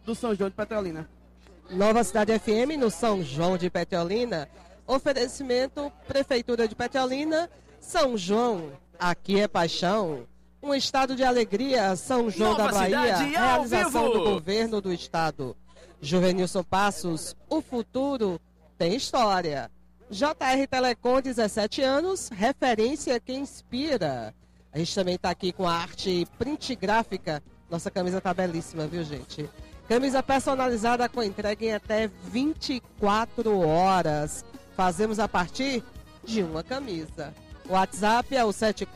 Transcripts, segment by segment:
do São João de Petrolina. Nova Cidade FM no São João de Petrolina. Oferecimento Prefeitura de Petrolina, São João, aqui é paixão. Um estado de alegria, São João Nova da Bahia, Cidade, realização ao vivo. do governo do estado. Juvenilson Passos, o futuro tem história. JR Telecom, 17 anos, referência que inspira. A gente também está aqui com a arte print gráfica. Nossa camisa tá belíssima, viu, gente? Camisa personalizada com entrega em até 24 horas. Fazemos a partir de uma camisa. O WhatsApp é o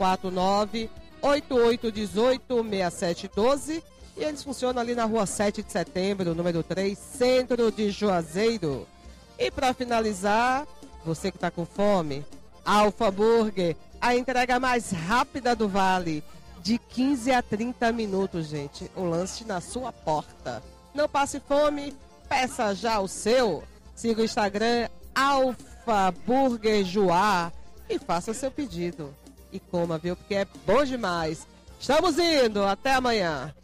749-8818-6712 e eles funcionam ali na rua 7 de setembro, número 3, centro de Juazeiro. E para finalizar, você que está com fome, Alfa Burger, a entrega mais rápida do Vale, de 15 a 30 minutos, gente. O lanche na sua porta. Não passe fome, peça já o seu. Siga o Instagram, Alfa Burger Juá, e faça seu pedido. E coma, viu? Porque é bom demais. Estamos indo. Até amanhã.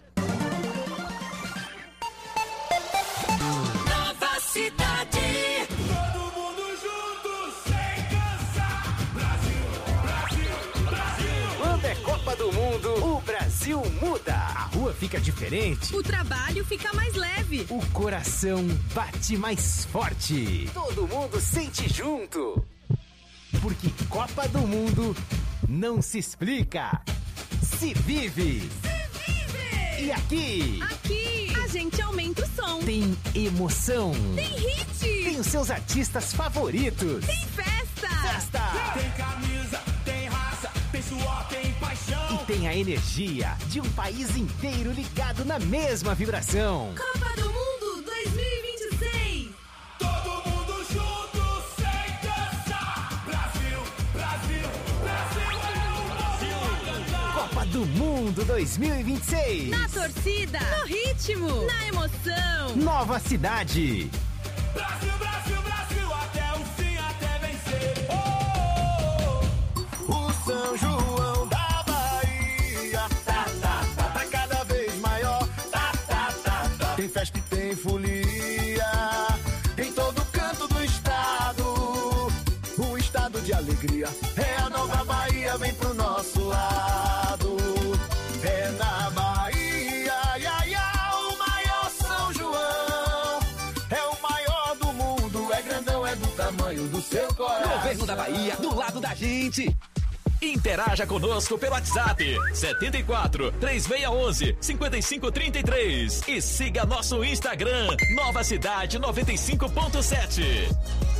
Nova Cidade. Todo mundo junto, sem cansar. Brasil, Brasil, Brasil. Quando é Copa do Mundo, o Brasil muda. A rua fica diferente. O trabalho fica mais leve. O coração bate mais forte. Todo mundo sente junto. Porque Copa do Mundo não se explica, se vive. Se vive! E aqui a gente aumenta o som. tem emoção. Tem hit. Tem os seus artistas favoritos. Tem festa. Festa! Tem camisa, tem raça, tem suor, tem paixão. E tem a energia de um país inteiro ligado na mesma vibração. Copa do Mundo 2026. Todo mundo junto, sem cansar. Brasil, Brasil, Brasil é o Brasil a cantar. Copa do Mundo 2026. Na torcida. No ritmo. Na emoção. Nova Cidade. Brasil, Brasil, Brasil, até o fim, até vencer. O São João da Bahia tá cada vez maior. Tem festa e tem folia em todo canto do estado. Um estado de alegria. É a nova Bahia, vem pro nosso lado. É na Bahia, o maior São João. É o maior do mundo, é grandão, é do tamanho do seu coração. Governo da Bahia, do lado da gente. Interaja conosco pelo WhatsApp 74 3611 5533 e siga nosso Instagram Nova Cidade 95.7.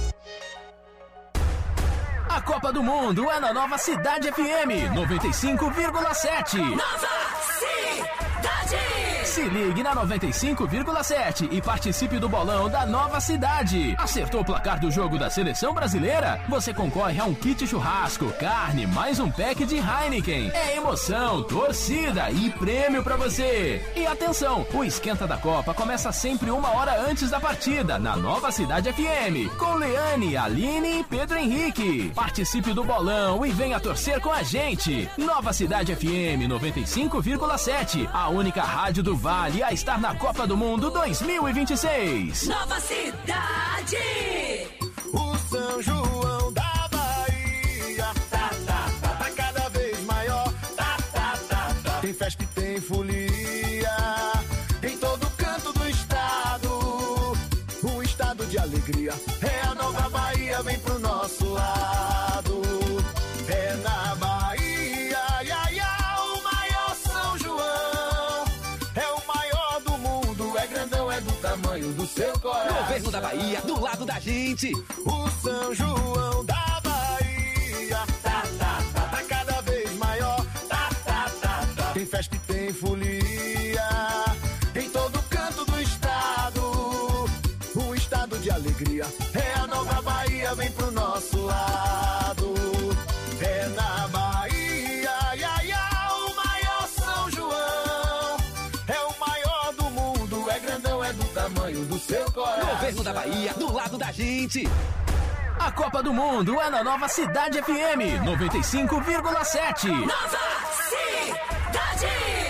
A Copa do Mundo é na Nova Cidade FM 95,7. Nova Cidade. Se ligue na 95,7 e participe do bolão da Nova Cidade. Acertou o placar do jogo da Seleção Brasileira? Você concorre a um kit churrasco, carne, mais um pack de Heineken. É emoção, torcida e prêmio pra você. E atenção, o Esquenta da Copa começa sempre 1 hora antes da partida, na Nova Cidade FM, com Leane, Aline e Pedro Henrique. Participe do bolão e venha torcer com a gente. Nova Cidade FM 95,7, a única rádio do Vale a estar na Copa do Mundo 2026. Nova Cidade. O São João da Bahia tá cada vez maior. Tem festa e tem folia em todo canto do estado. Um estado de alegria. É a nova Bahia, vem pro nosso lado. É na Bahia, o maior São João. É o maior do mundo, é grandão, é do tamanho do seu coração. Governo da Bahia, do lado da gente. O São João da Bahia tá cada vez maior. Tem festa e tem folia em todo canto do estado. Um estado de alegria. É a nova Bahia, vem pro nosso lado. É na Bahia, o maior São João. É o maior do mundo, é grandão, é do tamanho do seu coração. Governo da Bahia, do lado da gente. A Copa do Mundo é na Nova Cidade FM 95,7. Nova Cidade.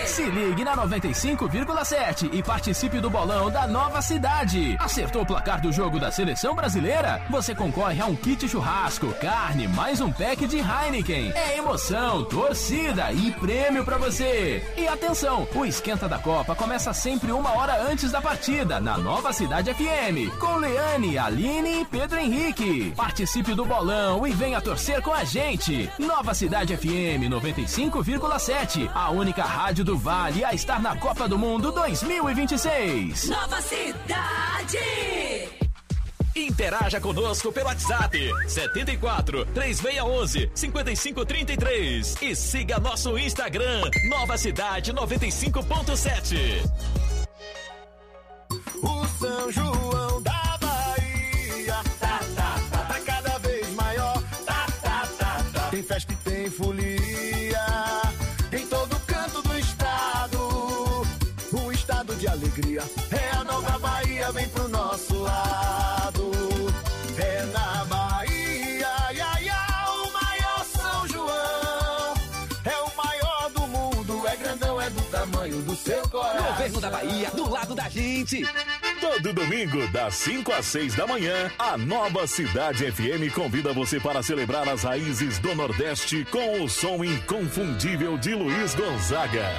Se ligue na 95,7 e participe do bolão da Nova Cidade. Acertou o placar do jogo da Seleção Brasileira? Você concorre a um kit churrasco, carne, mais um pack de Heineken. É emoção, torcida e prêmio pra você. E atenção, o Esquenta da Copa começa sempre 1 hora antes da partida, na Nova Cidade FM, com Leane, Aline e Pedro Henrique. Participe do bolão e venha torcer com a gente. Nova Cidade FM 95,7, a única rádio do Vale a estar na Copa do Mundo 2026. Nova Cidade! Interaja conosco pelo WhatsApp 74 3611 5533 e siga nosso Instagram Nova Cidade 95.7. O São João da Bahia tá cada vez maior. Tem festa e tem folia em todo canto do estado. Um estado de alegria. É a nova Bahia, vem pro nosso lado. É na Bahia, o maior São João. É o maior do mundo, é grandão, é do tamanho do seu coração. Governo da Bahia, do lado da gente. Todo domingo, das 5 às 6 da manhã, a Nova Cidade FM convida você para celebrar as raízes do Nordeste com o som inconfundível de Luiz Gonzaga.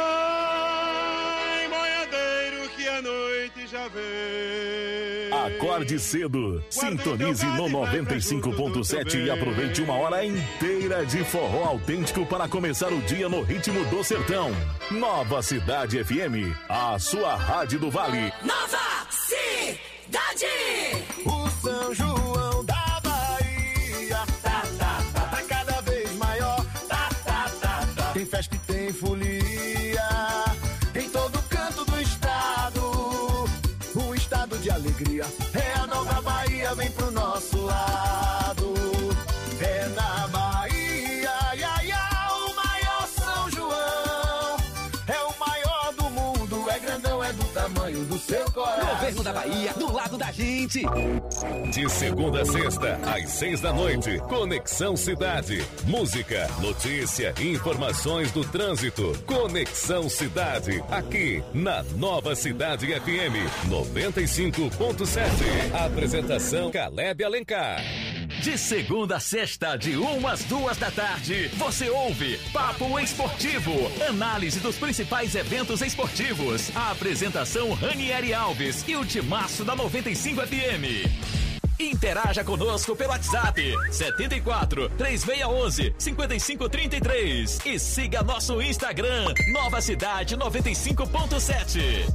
Vai, boiadeiro, que a noite já vem. Acorde cedo, sintonize no 95.7 e aproveite 1 hora inteira de forró autêntico para começar o dia no ritmo do sertão. Nova Cidade FM, a sua rádio do Vale. Nova Cidade! O São João da Bahia tá cada vez maior. Tem festa e tem folia em todo canto do estado. Um estado de alegria. É a nova Bahia, vem pro nosso lado. É na Bahia, o maior São João. É o maior do mundo, é grandão, é do tamanho do seu coração. Governo da Bahia, do lado da gente. De segunda a sexta, às 6 da noite, Conexão Cidade. Música, notícia, informações do trânsito. Conexão Cidade, aqui na Nova Cidade FM 95.7. Apresentação Caleb Alencar. De segunda a sexta, de 1 às 2 da tarde, você ouve Papo Esportivo, análise dos principais eventos esportivos. A apresentação Ranieri Alves e o timaço da 95 FM. Interaja conosco pelo WhatsApp 74 3611 5533 e siga nosso Instagram Nova Cidade 95.7.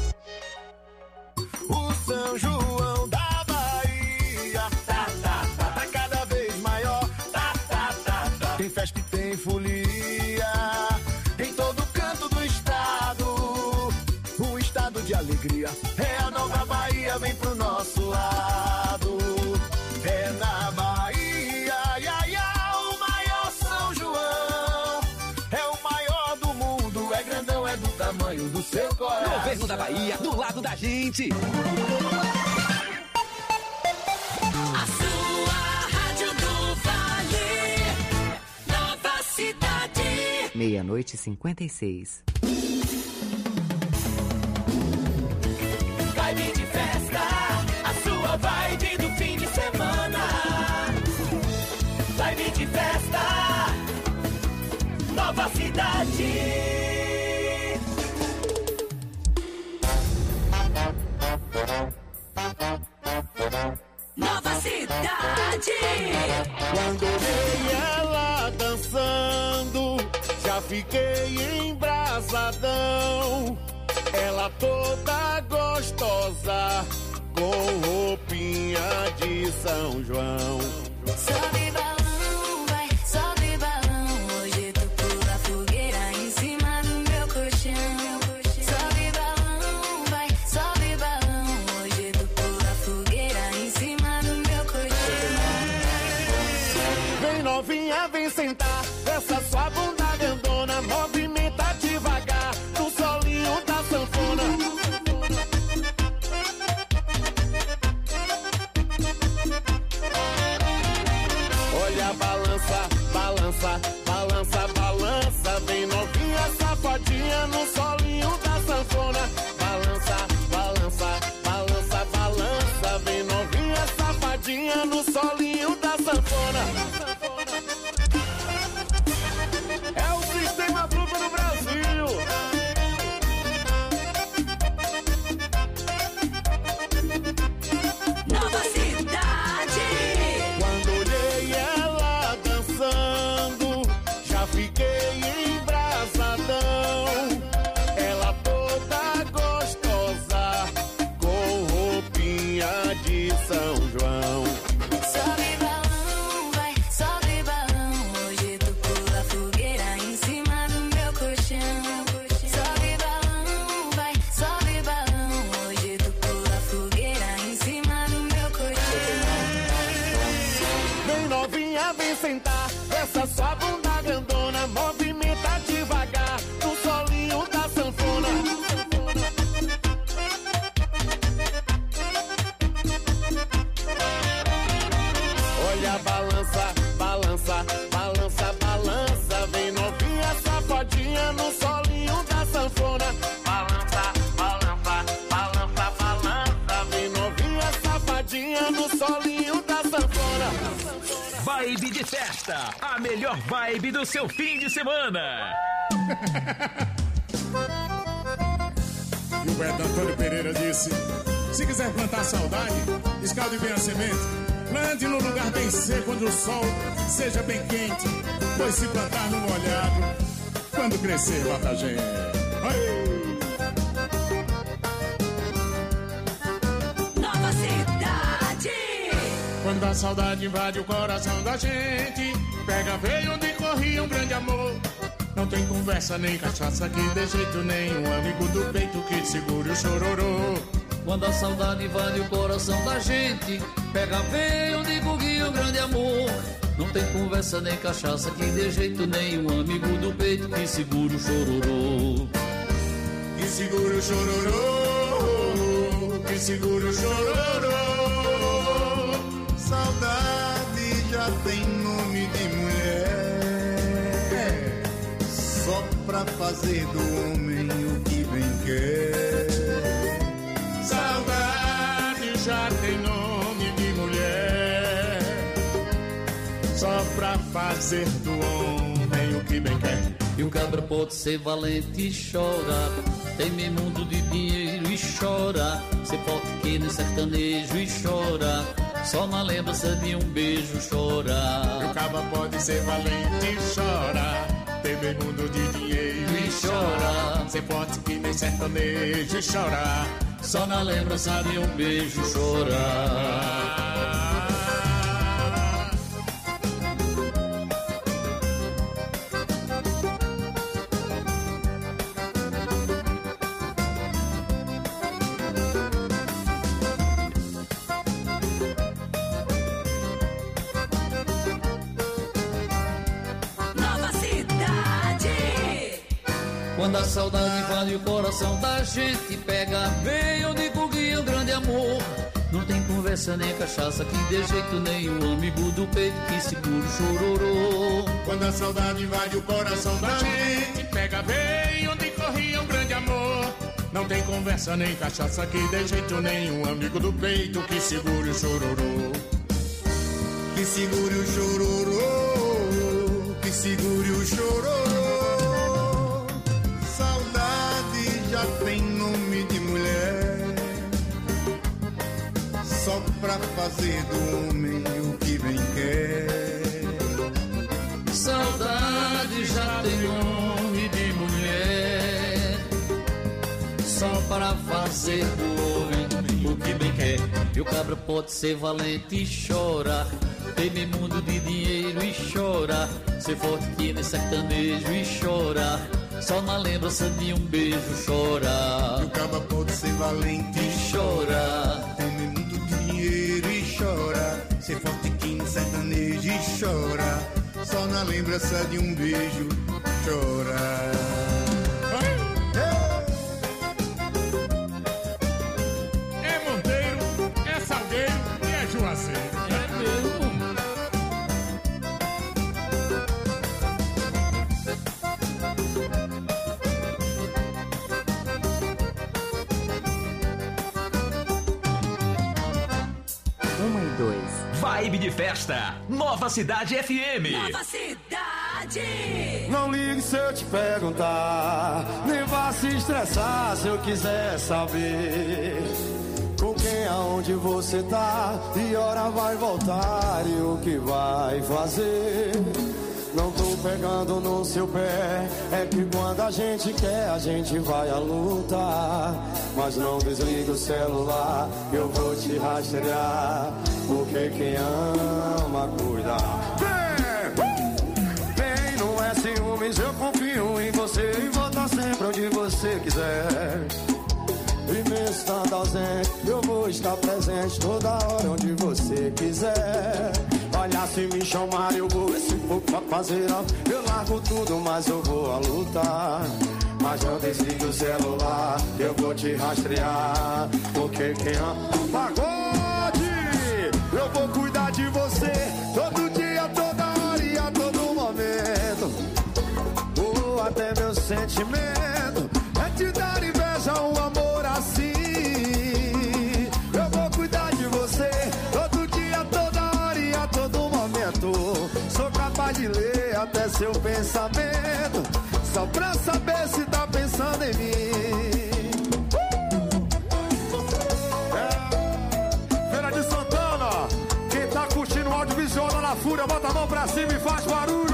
O São João da Bahia tá cada vez maior. Tem festa e tem folia em todo canto do estado. Um estado de alegria. É a nova Bahia, vem pro nosso lado. É na Bahia, o maior São João. É o maior do mundo, é grandão, é do tamanho do seu coração. Governo da Bahia, do lado da gente. A sua rádio do Vale. Nova Cidade. 00:56. Vibe de festa, a sua vibe do fim de semana. Vibe de festa, Nova Cidade. Nova Cidade. Quando vi ela dançando, já fiquei embrasadão. Ela toda gostosa, com roupinha de São João. Sobe balão, vai, sobe balão. Hoje tu pula fogueira em cima do meu colchão. Sobe balão, vai, sobe balão. Hoje tu pula fogueira em cima do meu colchão. Vem novinha, vem sentar. Essa sua bunda grandona, movimenta devagar. No solinho da sanfona. Olha, balança, balança, balança, balança. Vem novinha, safadinha Vibe de festa, a melhor vibe do seu fim de semana. Gilberto Antônio Pereira disse: se quiser plantar saudade, escalde bem a semente. Plante no lugar bem seco, onde o sol seja bem quente. Pois se plantar no molhado, quando crescer, bota a gente. Nova Cidade. Quando a saudade invade o coração da gente, pega veio onde corria um grande amor. Não tem conversa nem cachaça que de jeito nenhum, amigo do peito que segure o chororô. Quando a saudade invade o coração da gente, pega veio onde corria um grande amor. Não tem conversa nem cachaça que de jeito nenhum, amigo do peito que segura o chororô. Que segura o chororô, que segura o chororô. Saudade já tem nome de mulher, só pra fazer do homem o que bem quer. Saudade já tem nome de mulher, só pra fazer do homem o que bem quer. E o cabra pode ser valente e chorar, tem meio mundo de dinheiro e chora. Ser forte que nem sertanejo e chora, só na lembrança de um beijo chora. E o cabra pode ser valente e chora, tem meio mundo de dinheiro e chora. Ser forte que nem sertanejo e chora, só na lembrança de um beijo chorar. Nova Cidade. Quando a saudade invade o coração da gente, pega veio onde corria um grande amor. Não tem conversa nem cachaça que de jeito nenhum, amigo do peito que segura o chororô. Quando a saudade invade o coração da gente, pega bem onde corria um grande amor. Não tem conversa nem cachaça que de jeito nenhum, amigo do peito que segure o chororô. Que segure o chororô, que segure o chororô. Saudade já tem nome de mulher, só pra fazer do homem o que bem quer. Saudade já tem nome de mulher, só para fazer do homem o que bem quer. E o cabra pode ser valente e chorar, tem meio mundo de dinheiro e chora. Ser forte que nem sertanejo e chora, só na lembrança de um beijo chora. E o cabra pode ser valente e chora, tem meio mundo de dinheiro e chora. Ser forte que nem sertanejo e chora, só na lembrança de um beijo chora. É Monteiro, é Salgueiro e é Juazeiro. É mesmo. Uma e dois. Vibe de festa, Nova Cidade FM. Nova Cidade. Não ligue se eu te perguntar, nem vá se estressar se eu quiser saber com quem, aonde você tá, e hora vai voltar e o que vai fazer. Não tô pegando no seu pé, é que quando a gente quer, a gente vai à luta. Mas não desliga o celular, eu vou te rastrear, porque quem ama cuida. Bem, não é ciúmes, eu confio em você e vou estar sempre onde você quiser. E mesmo estando ausente, eu vou estar presente toda hora onde você quiser. Olha, se me chamar eu vou, esse pouco pra fazer algo. Eu largo tudo, mas eu vou a lutar. Mas não desligue o celular, eu vou te rastrear, porque quem ama pagode, eu vou cuidar de você todo dia, toda hora e a todo momento. Até meu sentimento é te dar inveja, um amor assim. Eu vou cuidar de você todo dia, toda hora e a todo momento. até seu pensamento, só pra saber se tá pensando em mim. Feira de Santana, quem tá curtindo o audiovisual lá na Fúria, bota a mão pra cima e faz barulho.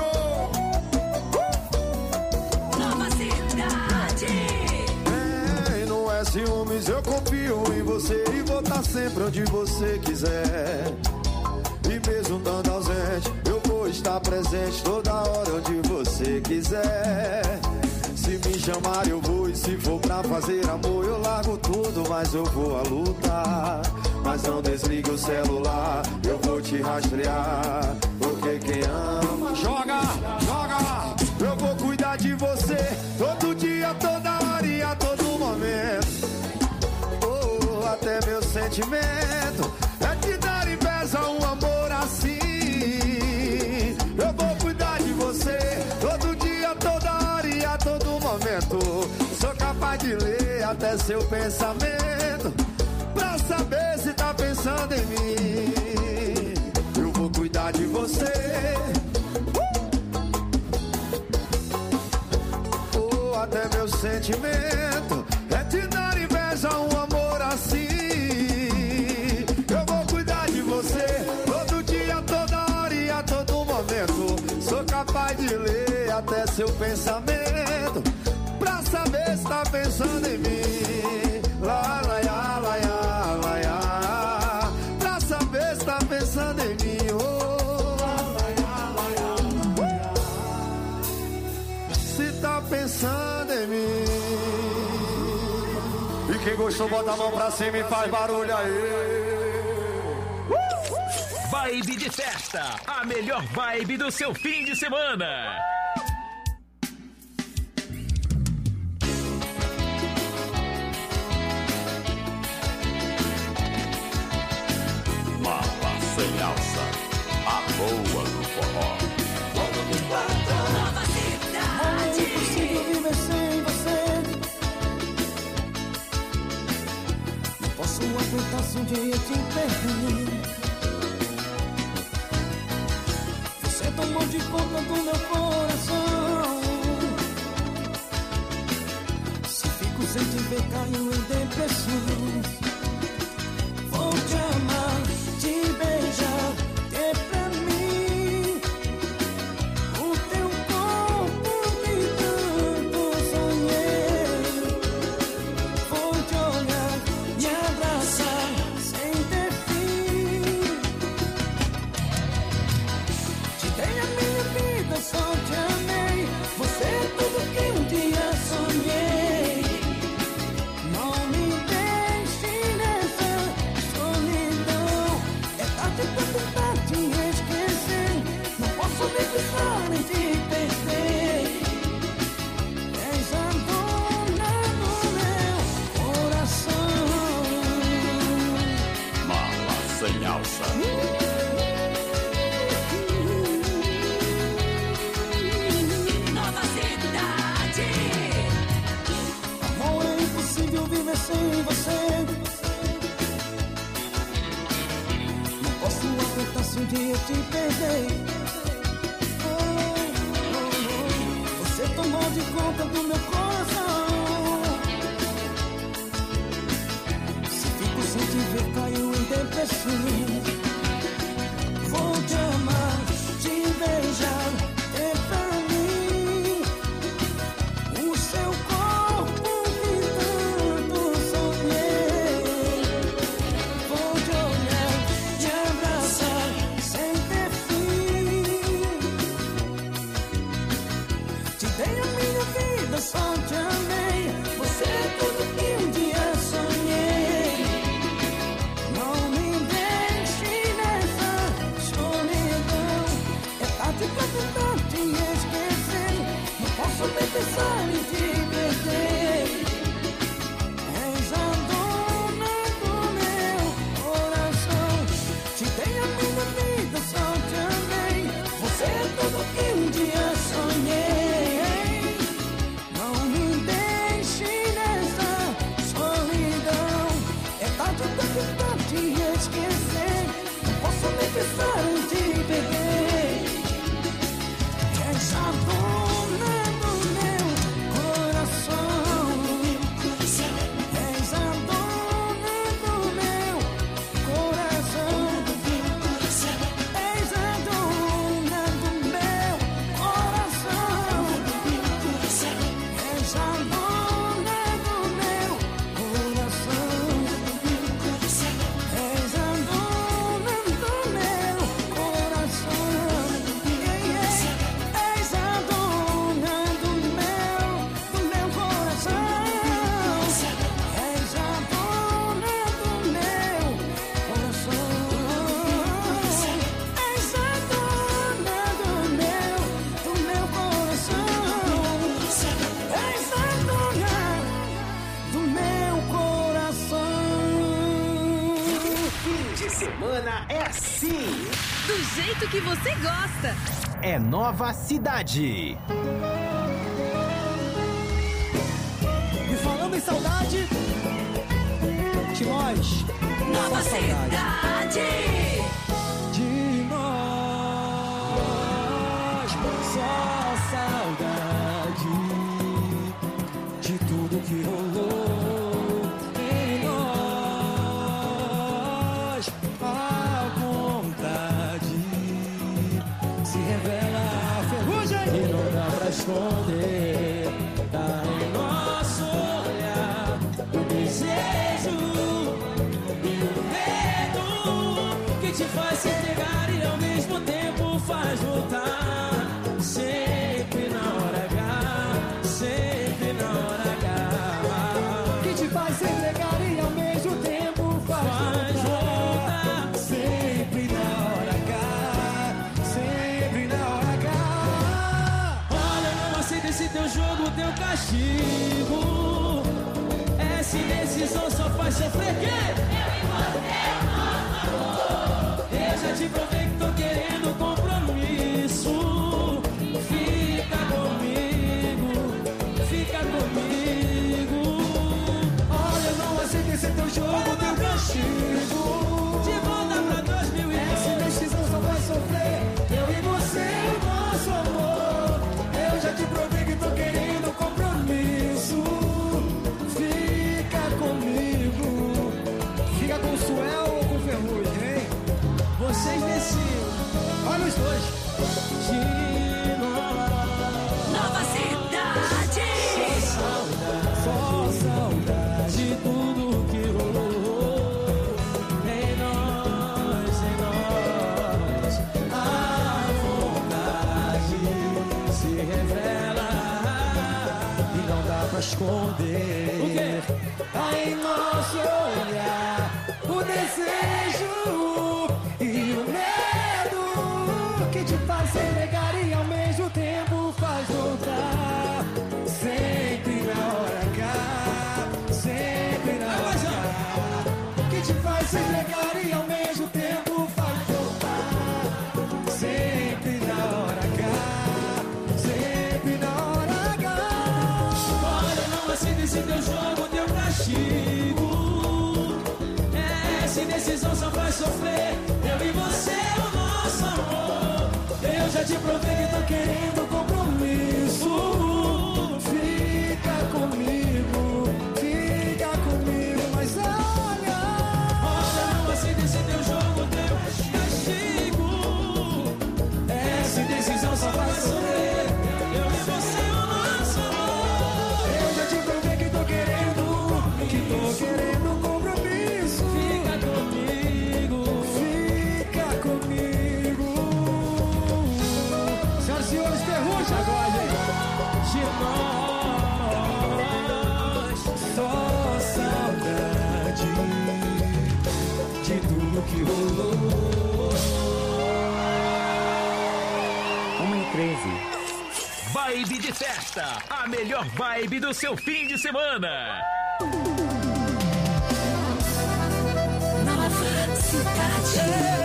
Nova Cidade. Não é ciúmes, eu confio em você e vou estar sempre onde você quiser. E mesmo estando ausente, eu vou estar presente toda hora onde você quiser. Se me chamar eu vou, e se for pra fazer amor eu largo tudo, mas eu vou a lutar. Mas não desligue o celular, eu vou te rastrear, porque quem ama joga, joga. Eu vou cuidar de você todo dia, toda hora e a todo momento. Oh, até meu sentimento é te dar inveja, um amor assim. Eu vou cuidar de você todo dia, toda hora e a todo momento. Sou capaz de ler até seu pensamento, pra saber se tá pensando em mim. Eu vou cuidar de você. Oh, até meu sentimento é te dar inveja, um amor assim. Eu vou cuidar de você todo dia, toda hora e a todo momento. Sou capaz de ler até seu pensamento, pra saber se tá pensando em mim. Lá, lá, lá, lá, lá, lá, lá. Pra saber se tá pensando em mim. Oh, lá, lá, lá, lá, lá, lá. Se tá pensando em mim. E quem gostou, bota a mão pra cima e faz barulho aí. Vibe de festa, a melhor vibe do seu fim de semana. Mala sem alça, a boa do forró. Nova Cidade. É impossível viver sem você. Não posso aguentar se um dia te perder. Você tomou de conta do meu coração. Se fico sem te ver, caio em depressão. Vou te amar, te beijar, ter pra mim o teu corpo que tanto sonhei. Vou te olhar, te abraçar sem ter fim. Te dei a minha vida, só te amei. Você é tudo que um dia sonhei. Não me deixe nessa solidão. É tarde pra te esquecer. Não posso nem pensar em te perder. És a dona do meu coração. Mala sem alça. Nova Cidade. Amor, é impossível viver sem você. Não posso aguentar se um dia te perder. Você tomou de conta do meu coração. Se fico sem te ver, caio em depressão. Vou te amar, te beijar, ter pra mim o seu corpo que tanto sonhei. Vou te olhar, te abraçar sem ter fim. Te dei a minha vida, só te amei. Você é tudo que um dia sonhei. Não me deixe nessa solidão. É tarde pra tentar te esquecer. Não posso nem pensar em te perder. És a dona do meu coração. Te dei a minha vida, só te amei. Você é tudo que um dia sonhei. Não me deixe nessa solidão. É tarde pra tentar te esquecer. Não posso nem pensar em te perder. És semana é assim. Do jeito que você gosta. É Nova Cidade. E falando em saudade, de nós. Nova Cidade. De nós, só saudade de tudo que rolou em nós. A vontade se revela a ferrugem e não dá pra esconder. Tá em nosso olhar o desejo e o medo que te faz se entregar e ao mesmo tempo faz voltar. Sempre na hora H, sempre na hora H. Que te faz se entregar e ao mesmo tempo faz voltar. Sempre na hora H, sempre na hora H. Olha, não aceita esse teu jogo, teu castigo. Essa indecisão só faz sofrer quê? Eu já te provei que tô querendo compromisso. Fica comigo, fica comigo. Olha, não aceita esse teu jogo, teu castigo. De volta pra 2000 e essa indecisão só vai sofrer. Eu e você, o nosso amor. Eu já te provei que tô querendo compromisso. Fica comigo. Fica com o Suel ou com o Ferrugem, hein? Vocês deciam. Olha os dois. De Nova Cidade. só saudade de tudo que rolou em nós, em nós. A vontade se revela e não dá pra esconder. O quê? Tá em nosso olhar o desejo e o medo que te faz se entregar e ao mesmo tempo faz voltar. Sempre na hora H, sempre na hora H. Que te faz se entregar e ao mesmo tempo faz voltar. Sempre na hora H, sempre na hora H. Olha, não aceita esse teu jogo, teu castigo. Essa indecisão só faz sofrer. Eu e você, o nosso amor. Eu já te provei que tô querendo compromisso. Fica comigo, mas olha. Olha, não aceita esse teu jogo, teu castigo. Essa indecisão só faz sofrer. Eu e você, o nosso amor. Eu já te provei que tô querendo compromisso. Fica comigo, fica comigo. Senhoras e senhores, Ferrugem agora, gente. De nós, só saudade de tudo que rolou. 1h13. Vibe de festa, a melhor vibe do seu fim de semana. Nova Cidade.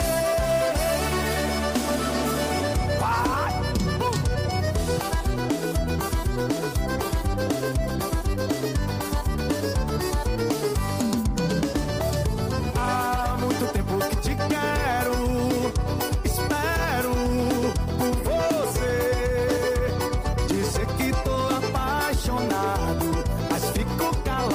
Há muito tempo que te quero, espero por você. Dizer que tô apaixonado, mas fico calado.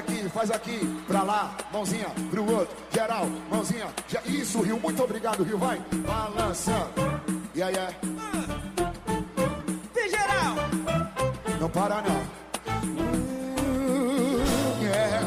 faz aqui, pra lá, mãozinha pro outro, geral, mãozinha, isso, Rio, muito obrigado, Rio, vai, balançando, yeah. Tem geral! Não para não, yeah.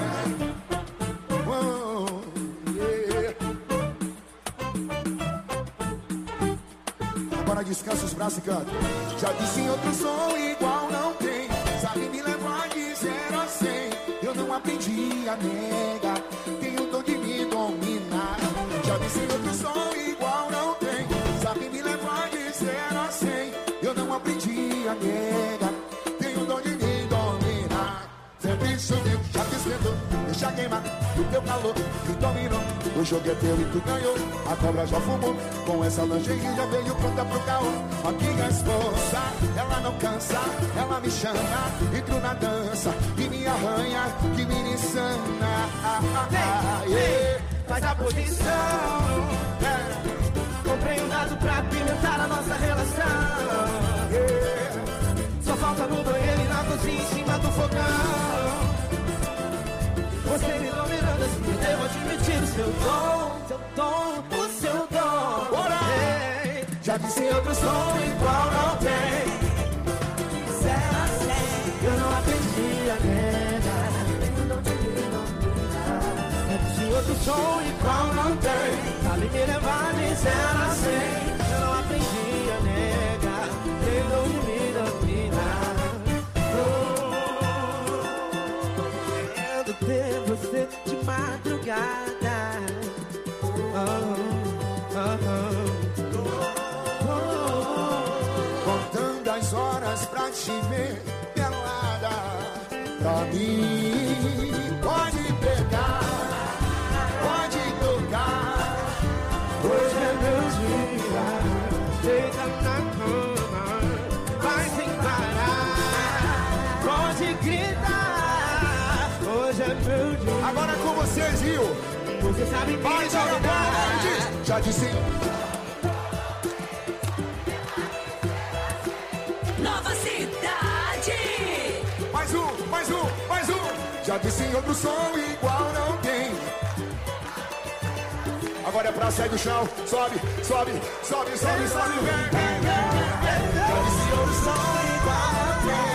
Agora descansa os braços e canta. Já disse em outro som igual não tem, sabe me levar de 0 a 100. Eu não aprendi a negar, tenho dom de me dominar. Já disse em outro som igual não tem, sabe me levar de 0 a 100. Eu não aprendi a negar, tenho dom de me dominar. Sempre choveu, já te esquentou, deixa queimar o teu calor, me dominou. O jogo é teu e tu ganhou, a cobra já fumou. Com essa lingerie já veio pronta pro caô. Aqui a esposa, ela não cansa, ela me chama, entro na dança e me arranha, que me insana. Faz a posição, comprei um dado pra apimentar a nossa relação. Só falta no banheiro e na cozinha em cima do fogão. Você me dominando assim, eu devo admitir o seu dom, o seu dom. Bora! Já disse outro som igual não tem. 0 a 100, eu não aprendi a negar. Já disse outro som igual não tem. Sabe me levar de 0 a 100, eu não aprendi a negar. Tenho de me dominar. Ter você de madrugada, contando as horas pra te ver pelada. Pra mim pode pegar, pode tocar. Hoje é meu dia, deita na cama, vai sem parar, pode gritar. Hoje é meu dia. Agora com vocês, Rio. Você sabe que vai jogar. Já disse. Nova Cidade. Mais um. Já disse em outro som igual não tem. Agora é pra sair do chão. Sobe. Vem. Já disse em outro som igual não tem.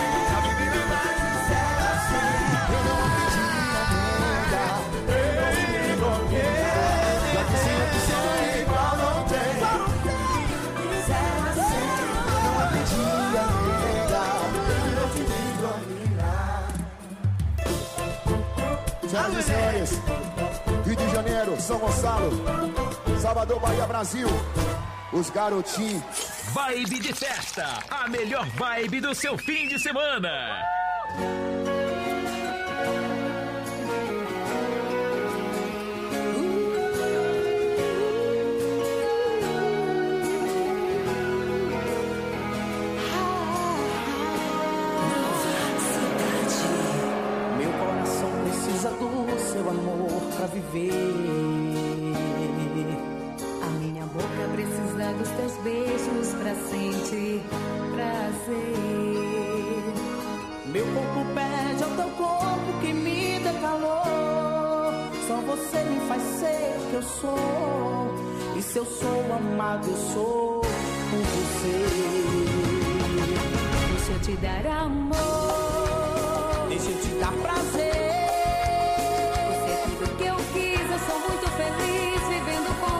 Senhoras e senhores, Rio de Janeiro, São Gonçalo, Salvador, Bahia, Brasil, os garotinhos. Vibe de festa, a melhor vibe do seu fim de semana. Seu amor pra viver. A minha boca precisa dos teus beijos pra sentir prazer. Meu corpo pede ao teu corpo que me dê calor. Só você me faz ser o que eu sou. E se eu sou amado, eu sou por você. Deixa eu te dar amor, deixa eu te dar prazer. Sou muito feliz vivendo com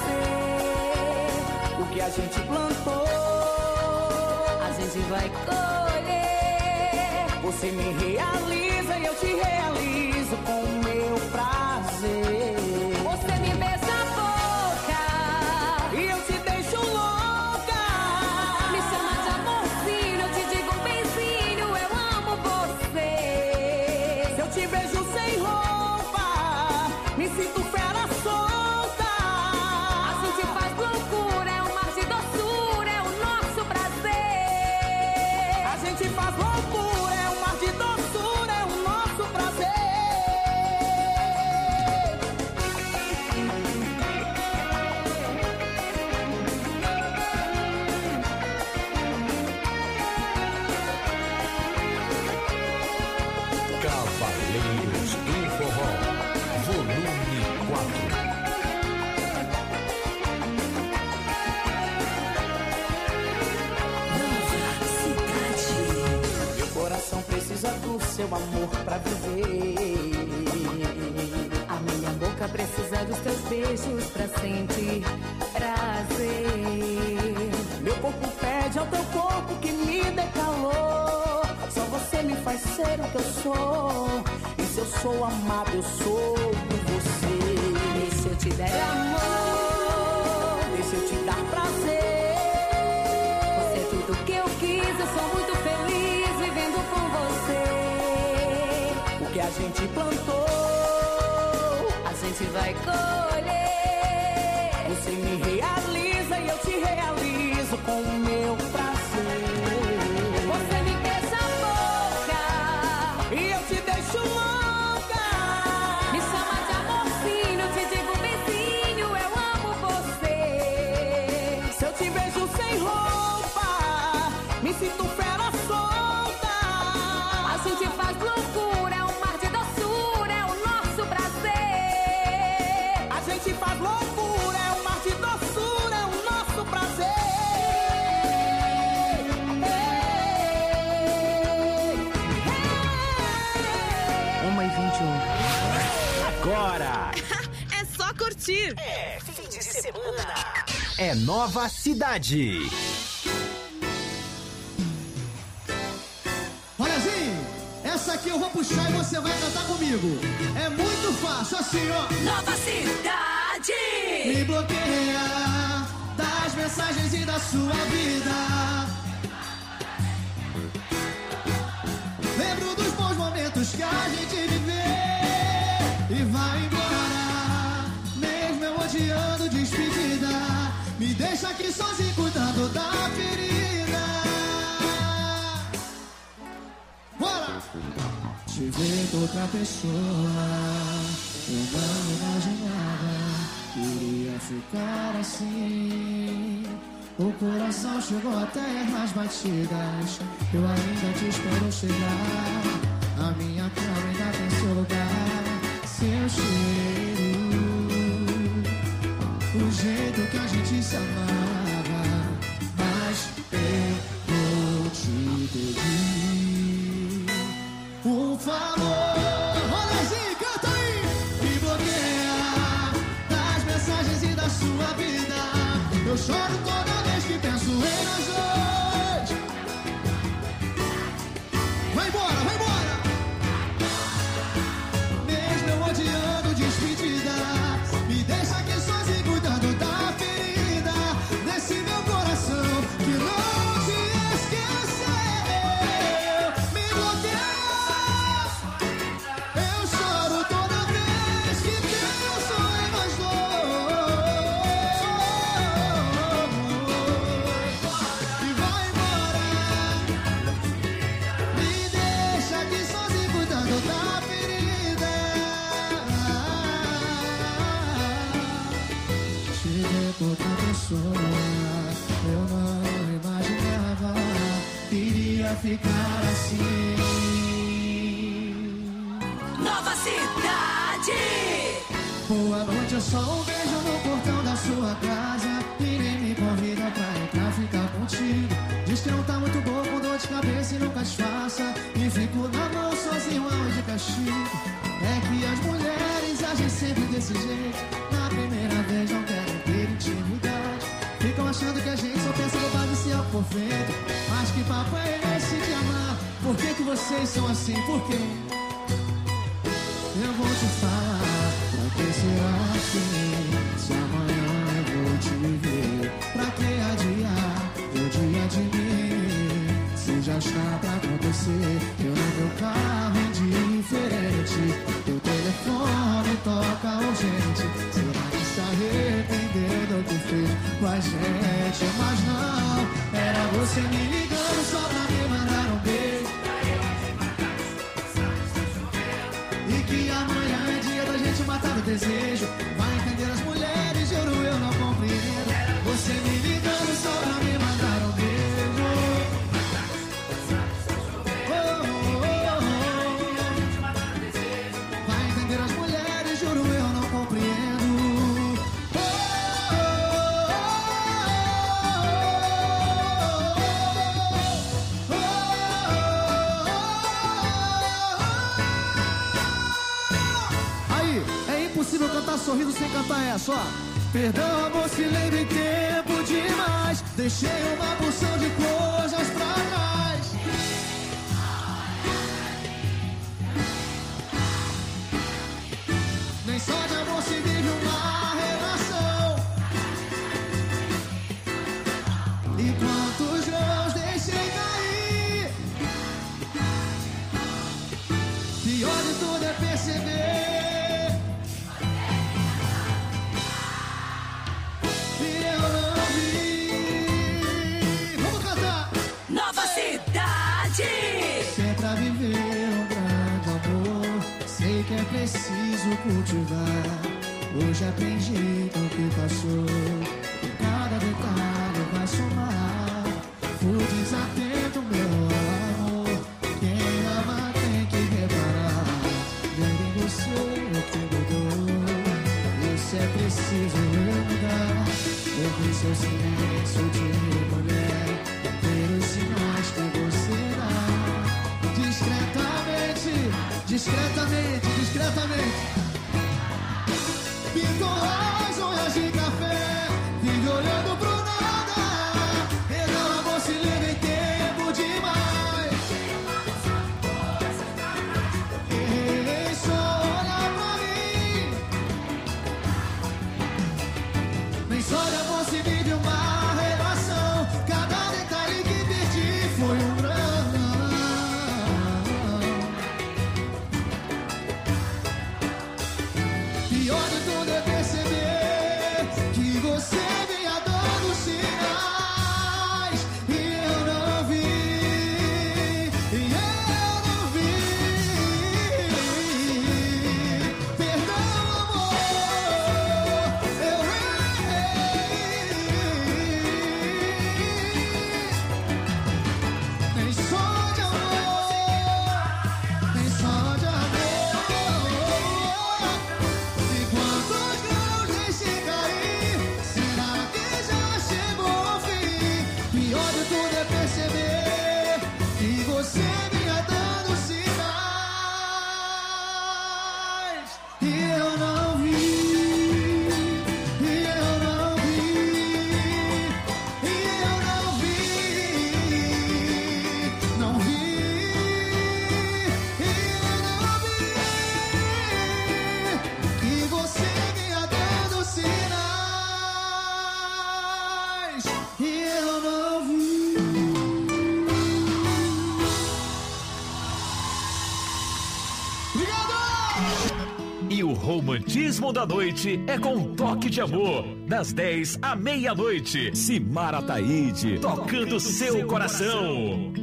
você. O que a gente plantou, a gente vai colher. Você me realiza e eu te realizo com o meu prazer. Você me beija a boca e eu te deixo louca. Me chama de amorzinho, eu te digo um beijinho, eu amo você. Se eu te beijo sem roupa, me sinto fera solta. A gente faz loucura, é um mar de doçura, é o nosso prazer. A gente faz loucura, é um mar de doçura, é o nosso prazer. seu amor pra viver. A minha boca precisa dos teus beijos pra sentir prazer. Meu corpo pede ao teu corpo que me dê calor. Só você me faz ser o que eu sou. E se eu sou amado, eu sou por você. E se eu te der amor, e se eu te dar prazer, você é tudo que eu quis. Eu sou muito feliz vivendo com você. o que a gente plantou, a gente vai colher. você me realiza e eu te realizo com o meu prazer. Você me beija a boca e eu te deixo louca. Me chama de amorzinho, eu te digo vizinho, eu amo você. Se eu te vejo sem roupa, me sinto fera solta. A gente faz loucura, é um mar de doçura, é o nosso prazer. A gente faz loucura, é um mar de doçura, é o nosso prazer. 1h21. Agora É só curtir. é fim de semana. É Nova Cidade. Olha assim, essa aqui eu vou puxar e você vai cantar comigo. É muito fácil, assim, ó. Nova Cidade. Me bloqueia das mensagens e da sua vida. Lembro dos bons momentos que a gente viveu e vai embora, mesmo eu odiando despedida. Me deixa aqui sozinho cuidando da ferida. Bora! Te ver com outra pessoa, eu não imaginava que iria ficar assim. O coração chegou até nas batidas, eu ainda te espero chegar. A minha cama ainda tem seu lugar, seu cheiro, o jeito que a gente se amava. Mas eu vou te pedir um favor. Rolezinho, canta aí! Me bloqueia das mensagens e da sua vida. Eu choro toda vez que penso em nós dois. Vai embora, vai embora! Mesmo eu odiando despedida, me deixa aqui sozinho cuidando da ferida desse meu coração que não te esqueceu. Me bloqueia, eu choro toda vez que penso em nós dois. E vai embora, me deixa aqui sozinho cuidando da ferida. Te ver com outra pessoa, eu não imaginava que iria ficar assim. Nova Cidade. Boa noite, eu só um beijo no portão da sua casa e nem me convida pra entrar ficar contigo. Diz que não tá muito boa com dor de cabeça e nunca disfarça. E fico na mão sozinho aonde castigo. É que as mulheres agem sempre desse jeito. Na primeira vez não querem ter intimidade. Ficam achando que a gente só pensa no base se é por feito. Mas que papo é esse de amar? Por que que vocês são assim? Por quê? Eu vou te falar, pra que será assim? Se amanhã eu vou te ver, pra que adiar o dia de mim? Se já está pra acontecer, eu no meu carro indiferente, teu telefone toca urgente. Será que se arrepender do que fez com a gente? Mas não, era você me ligando só pra me mandar um beijo. E que amanhã é dia da gente matar o desejo. Vai entender as mulheres, juro eu não compreendo. Você me ligando só pra me mandar um beijo. Oh, oh, oh, oh. Vai entender as mulheres, juro eu não compreendo. Oh, oh, oh, oh, oh. só. Perdão, amor, se lembre tempo demais. Deixei uma porção de coisas pra trás. Nem só de amor se vive uma relação. E quantos grãos deixei cair. Pior de tudo é perceber. Que é preciso cultivar. Hoje aprendi com o que passou. Cada detalhe vai somar. Fui desatento, meu amor. Quem ama tem que reparar. Vendo em você o que mudou. E se é preciso eu mudar. Ouvir seu silêncio de mulher. Ver os sinais que você dá. Discretamente, discretamente, discretamente. Pintou as unhas de café, vive olhando pro nada. Perdão, amor, se lembra em tempo demais. E só olha pra mim. Nem só de amor se vive uma relação. Cada detalhe que perdi foi um drama. Romantismo da noite é com um toque de amor. Das 10 à meia-noite. Simara Taide, tocando seu coração.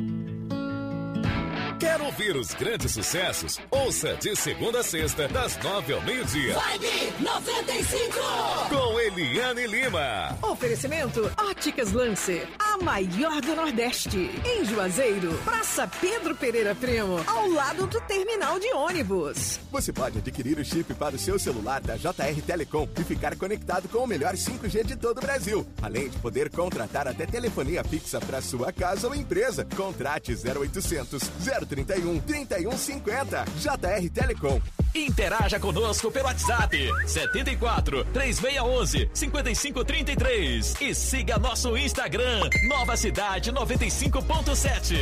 Quer ouvir os grandes sucessos? Ouça de segunda a sexta, das 9 ao meio-dia. Vibe 95! Com Eliane Lima. Oferecimento Óticas Lancer, a maior do Nordeste. Em Juazeiro, Praça Pedro Pereira Primo, ao lado do terminal de ônibus. Você pode adquirir o chip para o seu celular da JR Telecom e ficar conectado com o melhor 5G de todo o Brasil. Além de poder contratar até telefonia fixa para sua casa ou empresa. Contrate 0800 031 3150. JR Telecom. Interaja conosco pelo WhatsApp 74 3611 5533 e siga nosso Instagram Nova Cidade 95.7.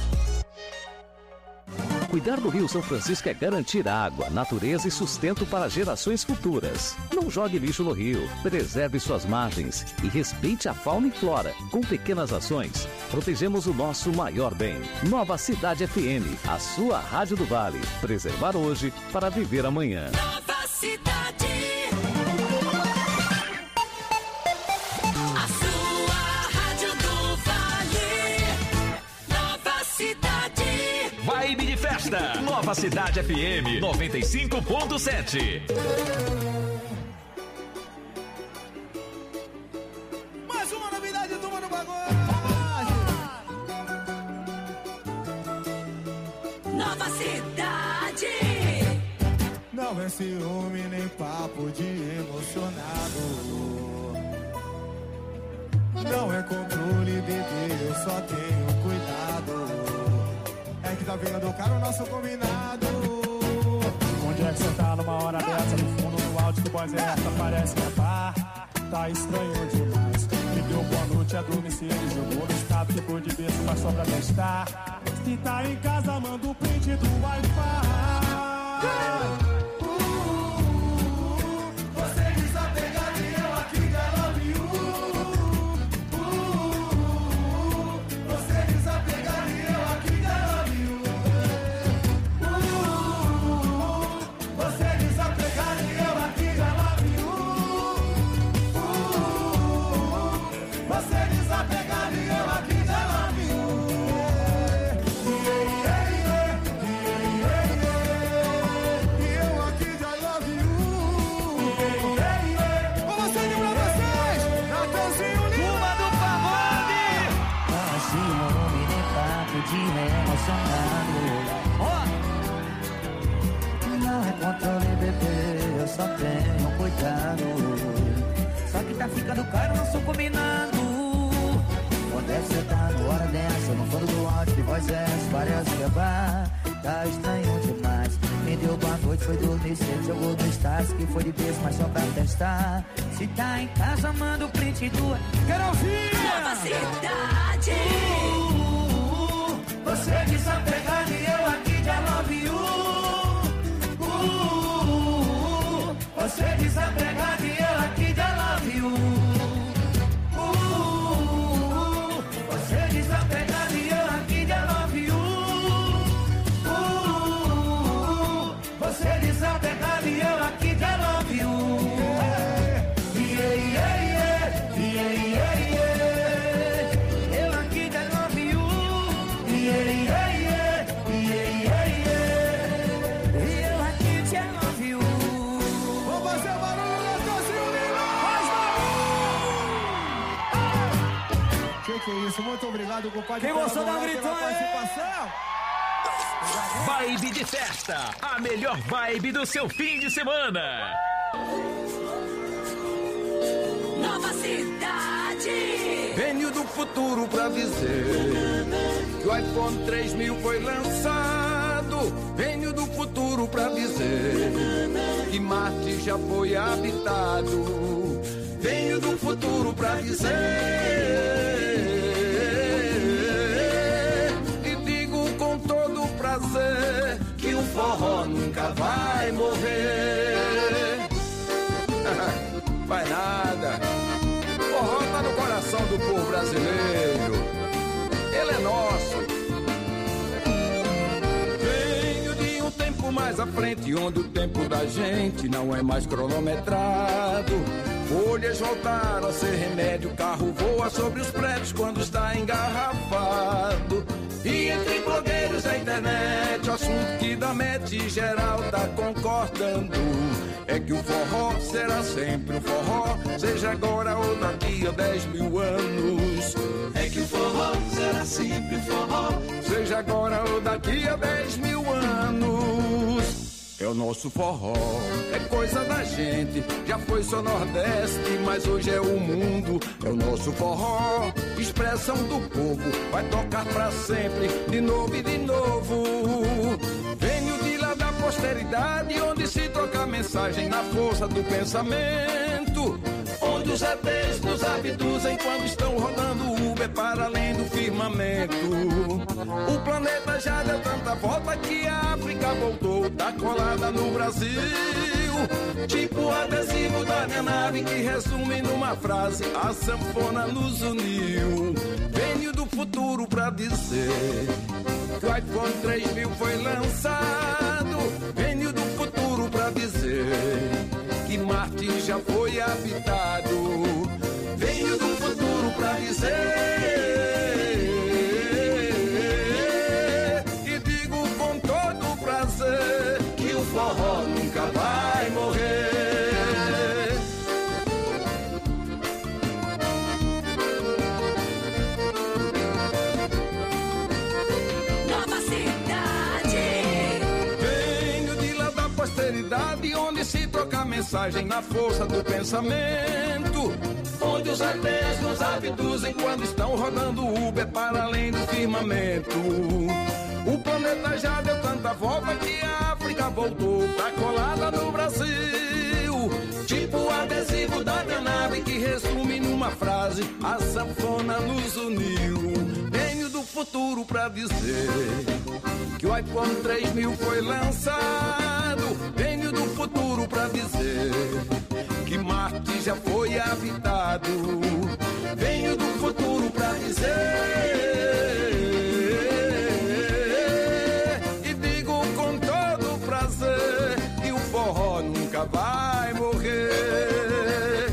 Cuidar do Rio São Francisco é garantir água, natureza e sustento para gerações futuras. Não jogue lixo no rio, preserve suas margens e respeite a fauna e flora. Com pequenas ações, protegemos o nosso maior bem. Nova Cidade FM, a sua rádio do Vale. Preservar hoje para viver amanhã. Nova Cidade. A sua rádio do Vale. Nova Cidade. Vibe de festa. Nova Cidade FM 95.7. Mais uma novidade, turma do bagulho. Nova Cidade. Não é ciúme nem papo de emocionado. Não é controle, bebê, eu só tenho cuidado. É que tá vendo caro o nosso combinado. Onde é que você tá numa hora dessa? No fundo, no áudio, voz é essa? Parece que é bar. Tá estranho demais. Me deu boa noite, a domicílio. Jogou no estado, ficou de berço, mas só pra testar. Se tá em casa, manda o print do Wi-Fi. Você desapegado e eu aqui de I love you. Você desapegado e eu aqui de I love you. Você desapegado e eu aqui de I love you. Você desapegado e eu aqui de I love you. Não é controle, bebê, eu só tenho cuidado. Só que tá ficando caro, não sou combinando. Quando é que você tá na hora dessa? No fundo do áudio, que voz é essa? Parece que é bar. Tá estranho demais. Me deu boa noite, foi dormir cedo. Jogou no Stars, que foi de berço, mas só pra testar. Se tá em casa, manda o print do... Quero ouvir! Nova Cidade! Você desapegado e eu aqui de I love you. Você desapegado e eu aqui de I love you. Você desapegado e eu aqui de I love you. Você desapegado e eu aqui de I love you. Eu aqui de I love you. Eu aqui de I love you. Vamos fazer barulho, Natalzinho Lima! Que é isso? Muito obrigado, compadre. Quem gostou da gritão participação? Vibe de festa, a melhor vibe do seu fim de semana. Nova Cidade. Venho do futuro pra dizer que o iPhone 3000 foi lançado. Venho do futuro pra dizer que Marte já foi habitado. Venho do futuro pra dizer e digo com todo prazer que o forró nunca vai morrer. Vai nada. O forró tá no coração do povo brasileiro. Ele é nosso. Venho de um tempo mais à frente, onde o tempo da gente não é mais cronometrado. Folhas voltaram a ser remédio, carro voa sobre os prédios quando está engarrafado. E entre blogueiros da internet, o assunto que dá match geral tá concordando é que o forró será sempre o forró, seja agora ou daqui a 10 mil anos. É que o forró será sempre o forró, seja agora ou daqui a 10 mil anos. É o nosso forró, é coisa da gente, já foi só Nordeste, mas hoje é o mundo. É o nosso forró, expressão do povo, vai tocar pra sempre, de novo e de novo. Venho de lá da posteridade, onde se troca mensagem na força do pensamento, onde os ETs nos abduzem quando estão rodando Uber para além do firmamento. O planeta já deu tanta volta que a África voltou, tá colada no Brasil, tipo o adesivo da minha nave que resume numa frase: a sanfona nos uniu. Venho do futuro pra dizer que o iPhone 3000 foi lançado. Venho do futuro pra dizer que Marte já foi habitado. Venho do futuro pra dizer e digo com todo prazer que o forró nunca vai morrer. Nova Cidade. Venho de lá da posteridade, onde se troca mensagem na força do pensamento, onde os ETs nos abduzem quando estão rodando Uber para além do firmamento. O planeta já deu tanta volta que a África voltou, tá colada no Brasil, adesivo da danada e que resume numa frase: a sanfona nos uniu. Venho do futuro pra dizer que o iPhone 3000 foi lançado. Venho do futuro pra dizer que Marte já foi habitado. Venho do futuro pra dizer, e digo com todo prazer, que o forró nunca vai morrer.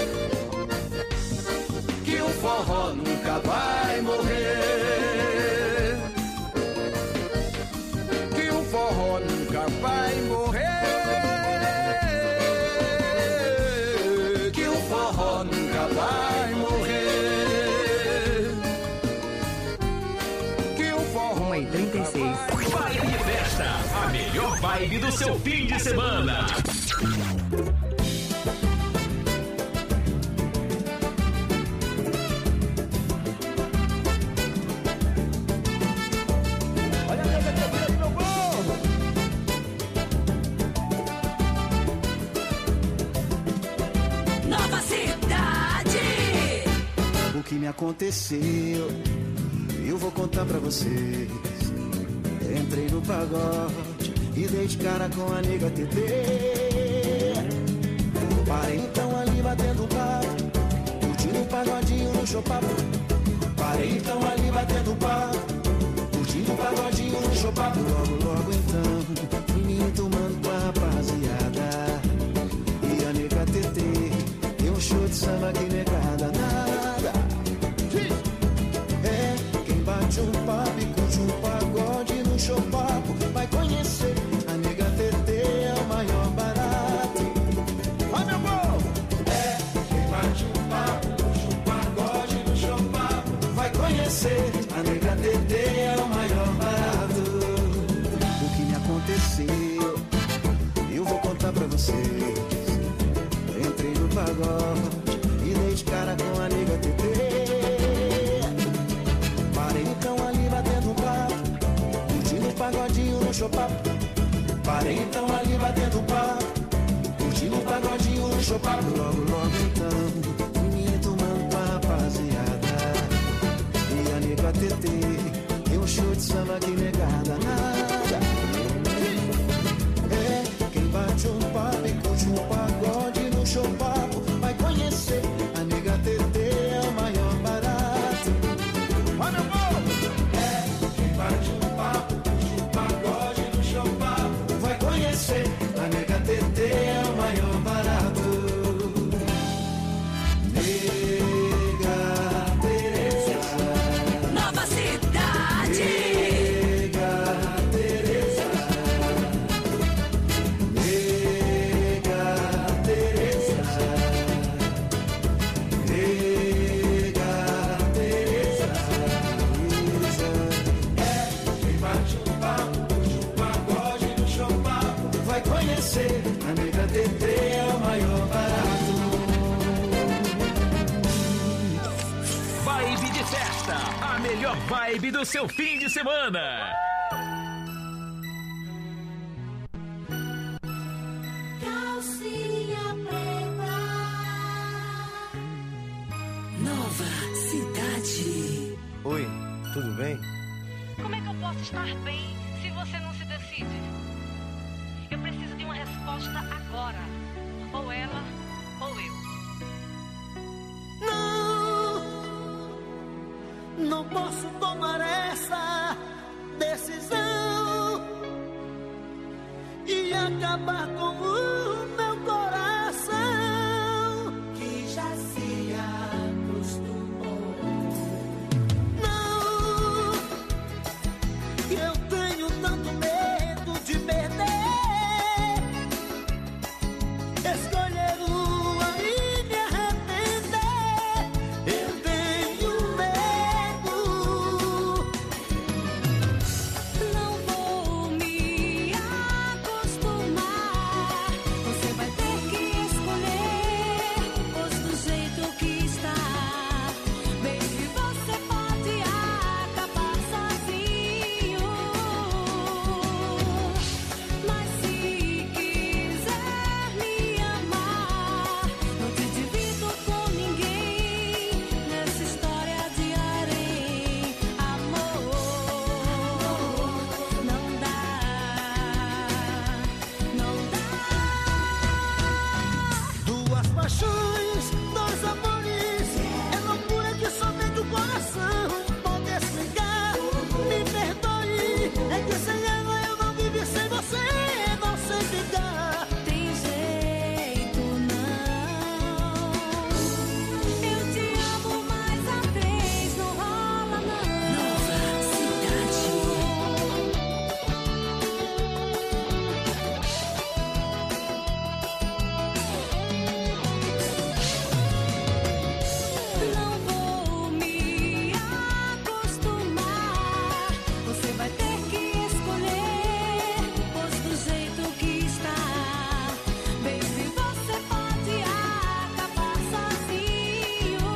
Que o forró nunca vai morrer. Que o forró nunca vai morrer. Que o forró nunca vai morrer. Que o forró 1h36. Vibe de festa, a melhor vibe do seu fim de semana. Nova Cidade. O que me aconteceu, eu vou contar pra vocês. Entrei no pagode e dei de cara com a nega TT. Parei então ali batendo papo, curtindo um pagodinho no chopapo. Parei então ali batendo papo, curtindo um pagodinho no chopapo. Logo então, fui me tomando com a rapaziada. E a nega TT deu um show de samba que negada nada. É, quem bate um papo e curte um pagode no chopapo vai conhecer. A nega TT é o maior barato. Vai, meu povo! É, quem bate um papo, curte um pagode no chopapo vai conhecer. A nega TT é o maior barato. O que me aconteceu, eu vou contar pra vocês. Entrei no pagode e dei de cara com a nega TT. Parei então ali batendo papo, curtindo um pagodinho no chopapo. Parei então ali batendo papo, curtindo um pagodinho no chopapo. Logo então, fui me tomando com a rapaziada. E a nega TT deu um show de samba que negada nada. É, quem bate um papo e curte um pagode no chopapo vai conhecer. A nega TT é o maior barato. Vai, meu povo! É, quem bate um papo, curte um pagode no chopapo vai conhecer. A nega TT é o maior barato. Nega Teresa. Nova Cidade. Nega Teresa. Nega Teresa. Nega Teresa. É, quem bate um papo, curte um pagode no chopapo vai conhecer. A nega TT é o maior barato. Vibe de festa, a melhor vibe do seu fim de semana. Calcinha preta. Nova Cidade. Oi, tudo bem? Como é que eu posso estar bem se você não se decide? Eu preciso de uma resposta agora. Ou ela, ou eu. Não posso tomar essa decisão e acabar com o meu coração que já se acostumou. Não, eu tenho tanto medo de perder, escolher uma e me arrepender. Eu tenho medo. Não vou me acostumar paixões, dois amores, é loucura que somente o coração pode explicar. Me perdoe, é que sem ela eu não vivi, sem você não sei ficar. Tem jeito não. Eu te amo, mas a três não rola não. Nova Cidade. Não vou me acostumar. Você vai ter que escolher, pois do jeito que está, baby, você pode acabar sozinho.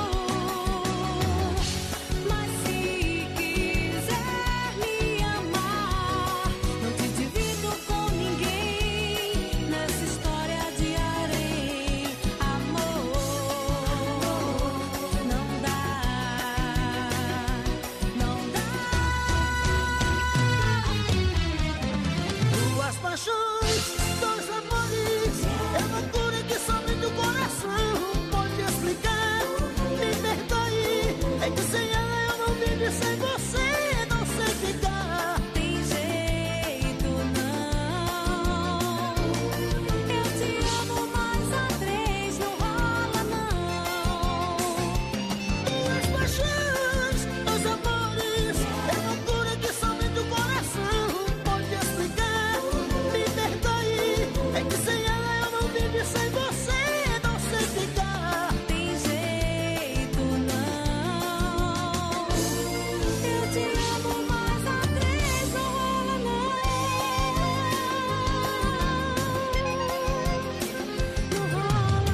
Mas se quiser me amar, não te divido com ninguém nessa história de harém. Amor, não dá, não dá. Duas paixões, dois amores, é loucura que somente o coração pode explicar. Me perdoe, é que sem ela eu não vivo, sem você não sei ficar. Tem jeito não. Eu te amo, mas a três não rola não. Duas paixões, dois amores, é loucura que somente o coração pode explicar. Me perdoe, é que sem ela eu não vivo, sem você não sei ficar. Tem jeito não. Eu te amo, mas a três não rola não. Não rola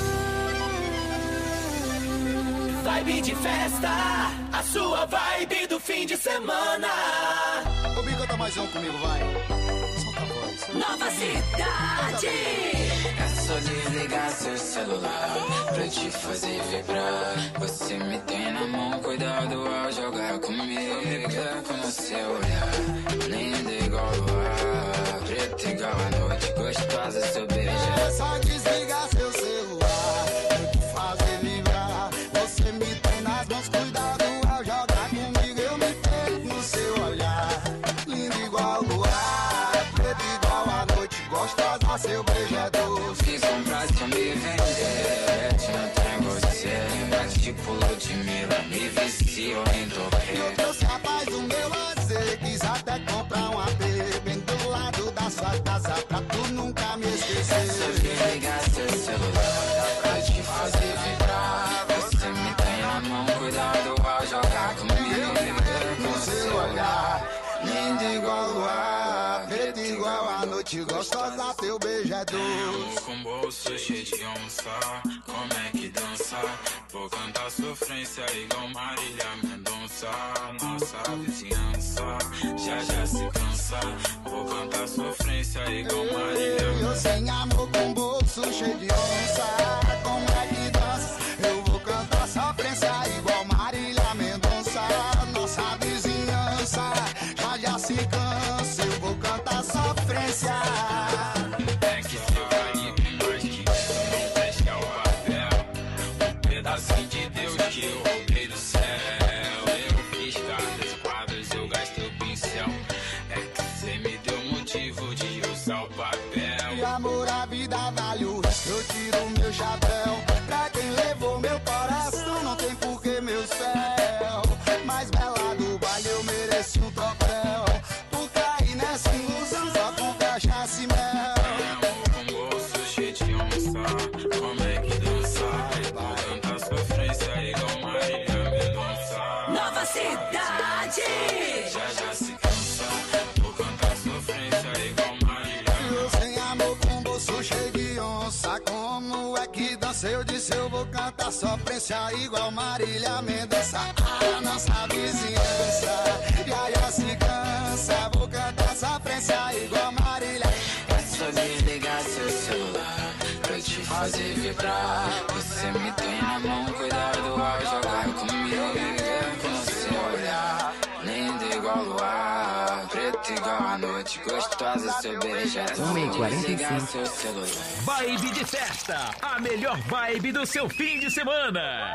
não. Vibe de festa, a sua vibe do fim de semana. Ô, Bi, canta mais um comigo, vai. Solta a voz. Nova Cidade. É só desligar seu celular pra te fazer vibrar. Você me tem na mão, cuidado ao jogar comigo. Com o seu olhar, linda igual o ar, preta igual a noite, gostosa seu beijo. É só desligar seu celular pra te fazer vibrar. Você me tem nas mãos, cuidado ao jogar comigo. Eu me pego no seu olhar, lindo igual o luar, preto igual a noite, gostosa seu beijo é doce. Fiz um braço pra me vender, te notar em você. Bate tipo Ludmilla, me viciou em toque. Eu trouxe a paz do meu lazer, quis até comprar um AP bem do lado da sua casa pra tu nunca me esquecer. É só desligar seu celular pra te fazer vibrar. Você me tem na mão, cuidado ao jogar comigo. No seu olhar, lindo igual o luar, preto igual a noite, gostosa teu beijo é doce. Com bolso cheio de onça, como é que dança? Vou cantar sofrência igual Marília Mendonça. Nossa vizinhança já se cansa. Vou cantar sofrência igual Marília Eu Mendonça. sem amor com bolso cheio de onça, como é que dança? Eu vou cantar sofrência igual Marília Mendonça. Nossa vizinhança já se cansa, eu vou cantar sofrência. É que seu vale bem mais que isso, não presta ao papel. Um pedacinho de Deus que eu roubei do céu. Eu fiz cartas, quadros, eu gastei o pincel. É que cê me deu motivo de usar o papel. De amor a vida vale o risco, eu tiro meu chapéu. Pra quem levou meu coração, não tem porquê meu céu. Mais bela do baile, eu mereci um troféu. Por cair nessa ilusão, só com cachaça e mel. Com bolso cheio de onça, como é que dança? Vou cantar sofrência igual Marília Mendonça. Nova Cidade. Já se cansa, vou cantar sofrência igual Marília. Eu sem amor com bolso cheio de onça, como é que dança? Eu disse eu vou cantar sofrência igual Marília Mendonça. A nossa vizinhança já se cansa, vou cantar sofrência igual Marília. É só desligar seu celular pra te fazer vibrar. Você me tem na mão, cuidado ao jogar comigo. Com o seu olhar, lindo igual o luar, preto igual a noite, gostosa vaza seu beijo. 1h45. Vibe de festa, a melhor vibe do seu fim de semana.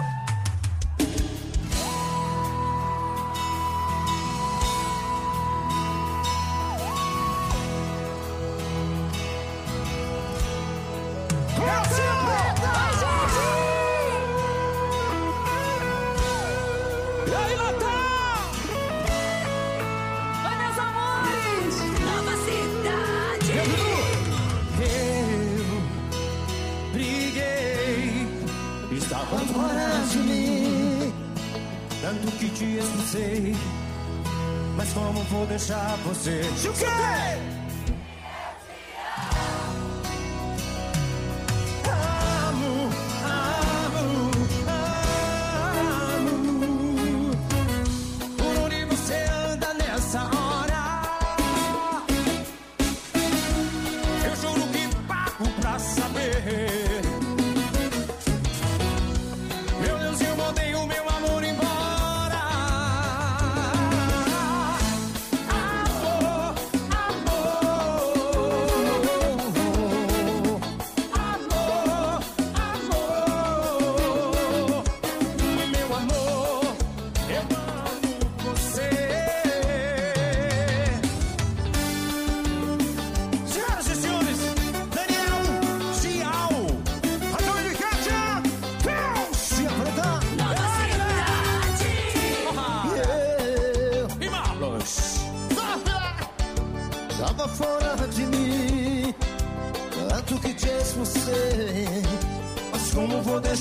E aí, Natal! Oi, meus amores! Nova cidade! Eu briguei, estavam fora de mim, tanto que te expulsei, mas como vou deixar você? Chutei! Tava fora de mim, tanto que te expulsei, mas como vou deixar?